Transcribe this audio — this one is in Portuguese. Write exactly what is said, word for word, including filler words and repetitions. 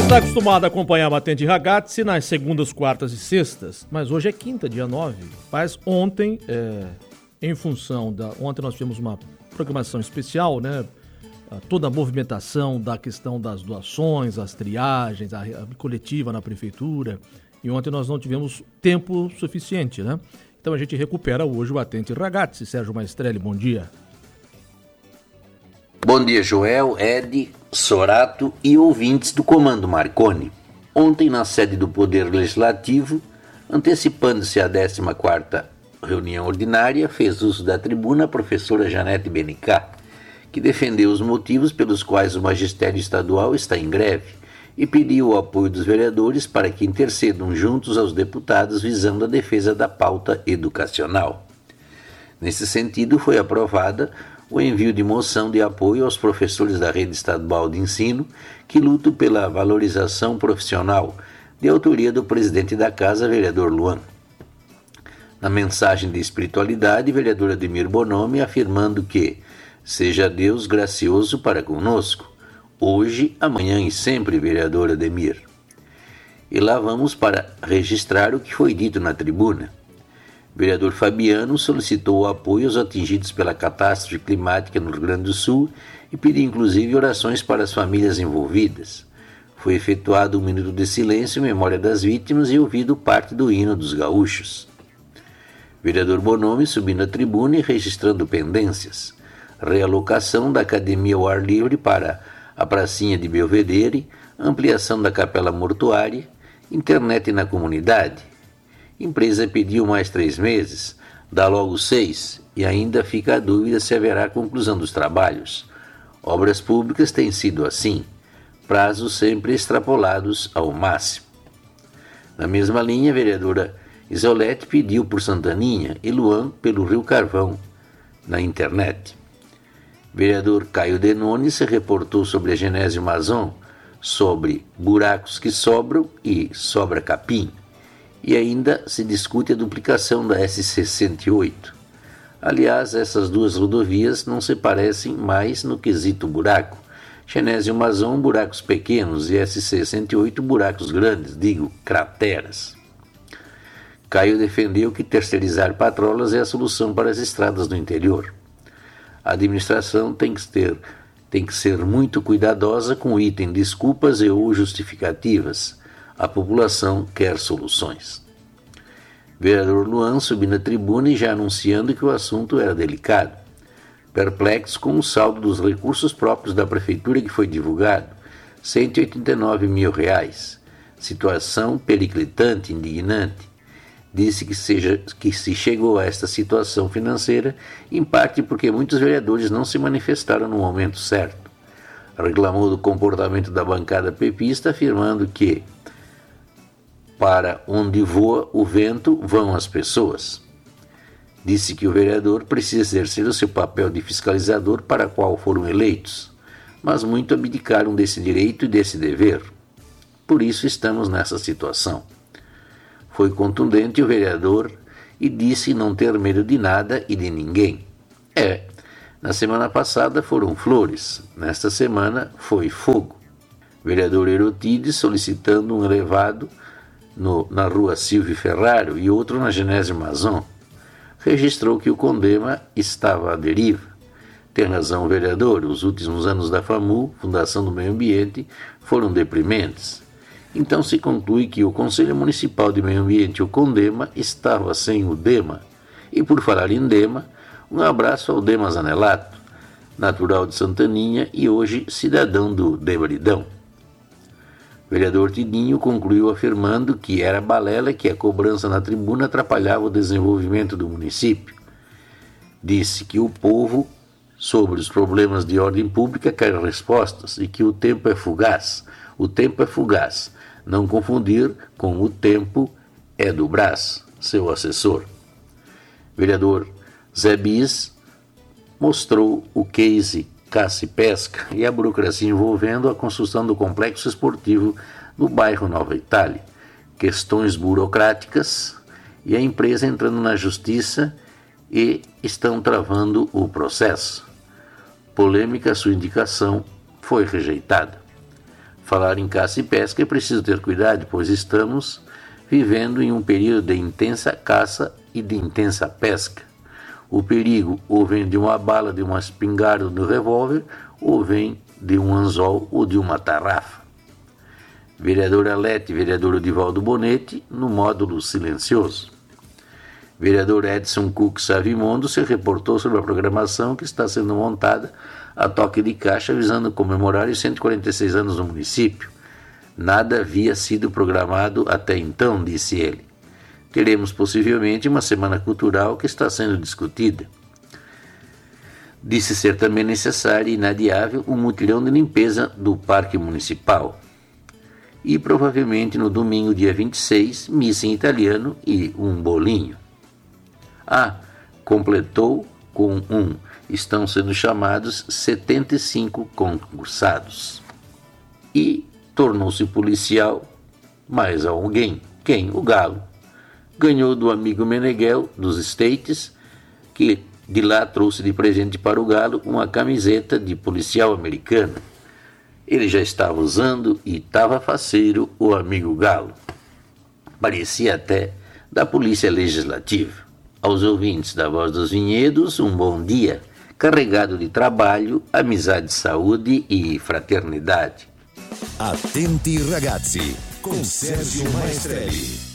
está acostumado a acompanhar a Batente Ragazzi nas segundas, quartas e sextas, mas hoje é quinta, dia nove. Mas ontem, é, em função da... Ontem nós tivemos uma programação especial, né? Toda a movimentação da questão das doações, as triagens, a, a coletiva na prefeitura. E ontem nós não tivemos tempo suficiente, né? Então a gente recupera hoje o Batente Ragazzi. Sérgio Maestrelli, bom dia. Bom dia, Joel, Ed, Sorato e ouvintes do Comando Marconi. Ontem, na sede do Poder Legislativo, antecipando-se a décima quarta reunião ordinária, fez uso da tribuna a professora Janete Benicá, que defendeu os motivos pelos quais o magistério estadual está em greve e pediu o apoio dos vereadores para que intercedam juntos aos deputados visando a defesa da pauta educacional. Nesse sentido, foi aprovada o envio de moção de apoio aos professores da rede estadual de ensino que lutam pela valorização profissional, de autoria do presidente da casa, vereador Luan. Na mensagem de espiritualidade, vereador Ademir Bonomi afirmando que seja Deus gracioso para conosco, hoje, amanhã e sempre, vereador Ademir. E lá vamos para registrar o que foi dito na tribuna. Vereador Fabiano solicitou o apoio aos atingidos pela catástrofe climática no Rio Grande do Sul e pediu inclusive orações para as famílias envolvidas. Foi efetuado um minuto de silêncio em memória das vítimas e ouvido parte do hino dos gaúchos. Vereador Bonomi subindo a tribuna e registrando pendências. Realocação da academia ao ar livre para a pracinha de Belvedere, ampliação da capela mortuária, internet na comunidade. Empresa pediu mais três meses, dá logo seis, e ainda fica a dúvida se haverá conclusão dos trabalhos. Obras públicas têm sido assim, prazos sempre extrapolados ao máximo. Na mesma linha, a vereadora Isolete pediu por Santaninha e Luan pelo Rio Carvão, na internet. Vereador Caio Denoni se reportou sobre a Genésio Mazon, sobre buracos que sobram e sobra capim. E ainda se discute a duplicação da S C cento e oito. Aliás, essas duas rodovias não se parecem mais no quesito buraco. Genésio Mazon, buracos pequenos, e S C cento e oito, buracos grandes, digo, crateras. Caio defendeu que terceirizar patrolas é a solução para as estradas do interior. A administração tem que ter, tem que ser muito cuidadosa com o item desculpas e ou justificativas. A população quer soluções. Vereador Luan subindo a tribuna e já anunciando que o assunto era delicado. Perplexo com o saldo dos recursos próprios da prefeitura que foi divulgado, cento e oitenta e nove mil reais. Situação periclitante, indignante. Disse que, seja, que se chegou a esta situação financeira, em parte porque muitos vereadores não se manifestaram no momento certo. Reclamou do comportamento da bancada pepista, afirmando que para onde voa o vento, vão as pessoas. Disse que o vereador precisa exercer o seu papel de fiscalizador para qual foram eleitos, mas muito abdicaram desse direito e desse dever. Por isso estamos nessa situação. Foi contundente o vereador e disse não ter medo de nada e de ninguém. É, na semana passada foram flores, nesta semana foi fogo. Vereador Erotides solicitando um elevado No, na rua Silvio Ferraro e outro na Genésio Mazon, registrou que o Condema estava à deriva. Tem razão o vereador, os últimos anos da FAMU, Fundação do Meio Ambiente, foram deprimentes. Então se conclui que o Conselho Municipal de Meio Ambiente, o Condema, estava sem o Dema. E por falar em Dema, um abraço ao Dema Zanelato, natural de Santaninha e hoje cidadão do Debridão. Vereador Tidinho concluiu afirmando que era balela que a cobrança na tribuna atrapalhava o desenvolvimento do município. Disse que o povo, sobre os problemas de ordem pública, quer respostas e que o tempo é fugaz. O tempo é fugaz. Não confundir com o tempo é do Brás, seu assessor. Vereador Zé Bis mostrou o case caça e pesca e a burocracia envolvendo a construção do complexo esportivo no bairro Nova Itália, questões burocráticas e a empresa entrando na justiça e estão travando o processo. Polêmica, sua indicação foi rejeitada. falar em caça e pesca é preciso ter cuidado, pois estamos vivendo em um período de intensa caça e de intensa pesca. O perigo ou vem de uma bala, de uma espingarda ou de um revólver, ou vem de um anzol ou de uma tarrafa. Vereador Alete e vereador Odivaldo Bonetti, no módulo silencioso. Vereador Edson Cook Savimondo se reportou sobre a programação que está sendo montada a toque de caixa visando comemorar os cento e quarenta e seis anos do município. Nada havia sido programado até então, disse ele. Teremos possivelmente uma semana cultural que está sendo discutida. Disse ser também necessário e inadiável um mutirão de limpeza do Parque Municipal. E provavelmente no domingo, dia vinte e seis, missa em italiano e um bolinho. Ah, completou com um. Estão sendo chamados setenta e cinco concursados. E tornou-se policial mais alguém. Quem? O Galo. Ganhou do amigo Meneghel, dos States, que de lá trouxe de presente para o Galo uma camiseta de policial americano. Ele já estava usando e estava faceiro o amigo Galo. Parecia até da Polícia Legislativa. Aos ouvintes da Voz dos Vinhedos, um bom dia, carregado de trabalho, amizade, saúde e fraternidade. Attenti ragazzi, com Sérgio Maestrelli.